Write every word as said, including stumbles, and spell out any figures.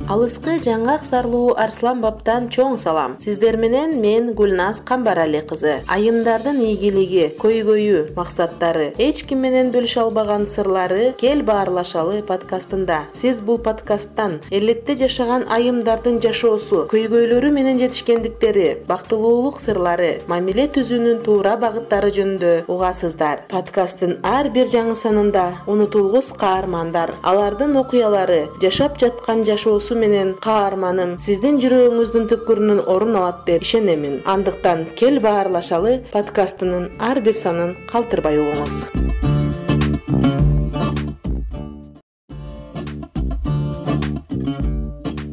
Алыскы жаңгак сарлуу Арслан баптан чоң салам. Сиздер менен мен Гүлназ Камбарали кызы. Айымдардын ийгилиги, көйгөйү, максаттары, эч ким менен бөлүшө албаган сырлары Кел баарлашалы подкастында. Сиз бул подкасттан элетте жашаган айымдардын жашоосу, көйгөйлөрү менен жетишкендиктери, бактылуулук сырлары, мамиле түзүүнүн туура багыттары жөнүндө угасыздар. Подкасттын ар бир жаңы санында унутулгус каармандар, алардын окуялары, жашап жаткан жашоосу менен каарманым сиздин жүрөгүңүздүн түпкүрүнөн орун алат деп ишенемин. Андыктан Кел баарлашалы подкастынын ар бир санын калтырбай угуңуз.